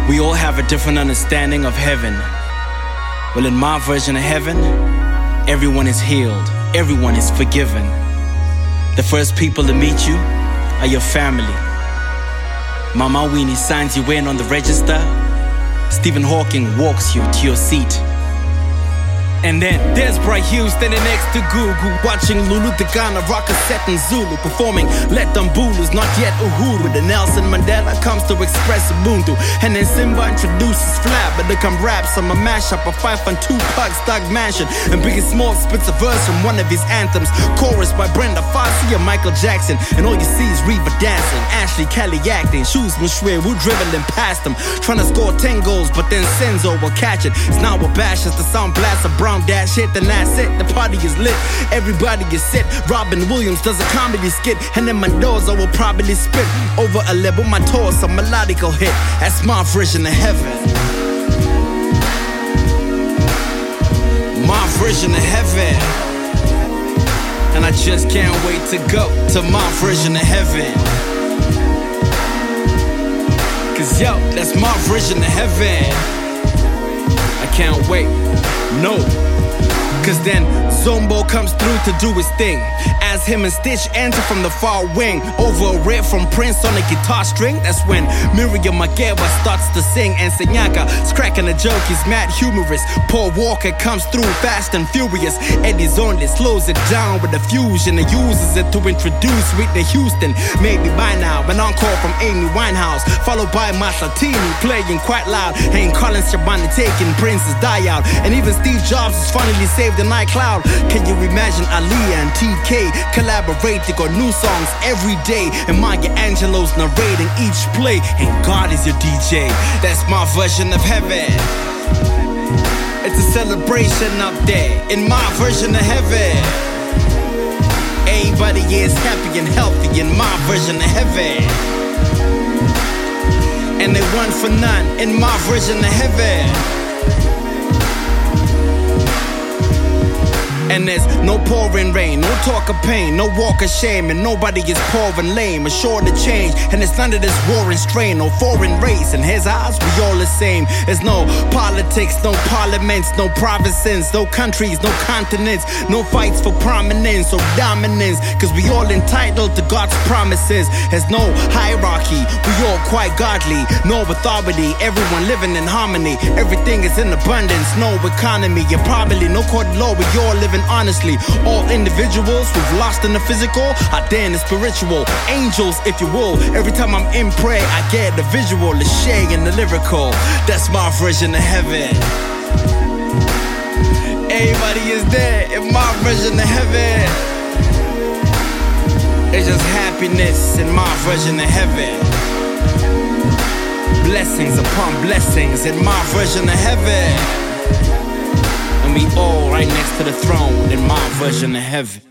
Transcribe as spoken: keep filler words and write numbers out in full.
We all have a different understanding of heaven. Well, in my version of heaven, everyone is healed, everyone is forgiven. The first people to meet you are your family. Mama Winnie signs you in on the register. Stephen Hawking walks you to your seat. And then there's Bright Hughes standing next to Gugu, watching Lulu Tigana rock a set in Zulu, performing Let Them Bulus, not yet Uhuru. The Nelson Mandela comes to express Ubuntu, and then Simba introduces Flab, but they come raps on a mashup of Fife and Tupac's Thug Mansion, and Biggie Smalls spits a verse from one of his anthems, chorus by Brenda Fassie and Michael Jackson, and all you see is Reba dancing, Ashley Kelly acting, shoes Mushwe Wu dribbling past them, trying to score ten goals, but then Senzo will catch it. It's now a bash as the sound blasts a brown dash hit, then that's it, the party is lit, everybody is sit. Robin Williams does a comedy skit, and then Mendoza will probably spit over a level, my toss, a melodical hit. That's my version of heaven. My version of heaven. And I just can't wait to go to my version of heaven. Cause yo, that's my version of heaven. I can't wait, no. Cause then Zombo comes through to do his thing, as him and Stitch enter from the far wing, over a riff from Prince on a guitar string. That's when Miriam Makeba starts to sing, and Senyaka's cracking a joke, he's mad humorous. Paul Walker comes through fast and furious. Eddie's on it, slows it down with a fusion and uses it to introduce Whitney Houston. Maybe by now, an encore from Amy Winehouse, followed by Masatini playing quite loud, and Collins Shabani taking Prince's die out, and even Steve Jobs is finally saved the iCloud. Can you imagine Aaliyah and T K collaborating on new songs every day, and Maya Angelou's narrating each play, and God is your D J. That's my version of heaven. It's a celebration up there in my version of heaven. Everybody is happy and healthy in my version of heaven, and they one for none in my version of heaven. And there's no pouring rain, no talk of pain, no walk of shame, and nobody is poor and lame, assured to change. And it's none of this war and strain, no foreign race. In his eyes, we all the same. There's no politics, no parliaments, no provinces, no countries, no continents, no fights for prominence or dominance, cause we all entitled to God's promises. There's no hierarchy, we all quite godly, no authority, everyone living in harmony. Everything is in abundance, no economy, and probably no court of law. We all living honestly. All individuals who've lost in the physical are there in the spiritual. Angels, if you will. Every time I'm in prayer, I get the visual, the shade and the lyrical. That's my version of heaven. Everybody is there in my version of heaven. It's just happiness in my version of heaven. Blessings upon blessings in my version of heaven. And we all right next to the throne in my version of heaven.